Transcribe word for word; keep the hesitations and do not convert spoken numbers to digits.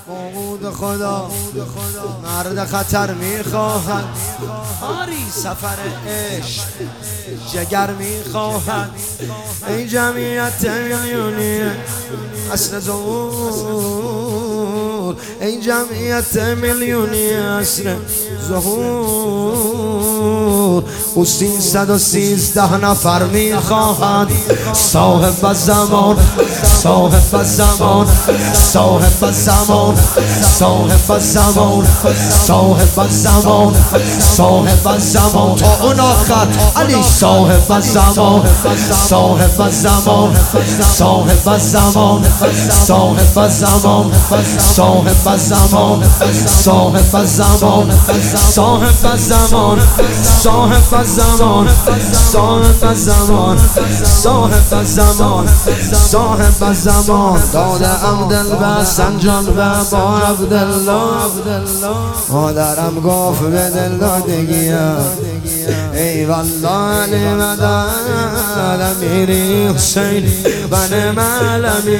موعود خدا مرد خطر میخواهد، آری سفر عشق جگر میخواهد. ای جمعیت میلیونی اصل ظهور، ای جمعیت میلیونی اصل ظهور. او سیصد و سیزده نفر میخواهد، صاحب زمان صاحب زمان صاحب زمان صاحب زمان صاحب زمان صاحب زمان تا اون آخر علی صاحب زمان صاحب زمان صاحب زمان صاحب زمان صاحب زمان صاحب زمان صاحب زمان صاحب زمان صاحب زمان صاحب زمان صاحب زمان. دادم دل به سنجان و با عبدالله، مادرم گفت به دل دادگیم ای والله نعمت امیری حسین و نعمت علمی.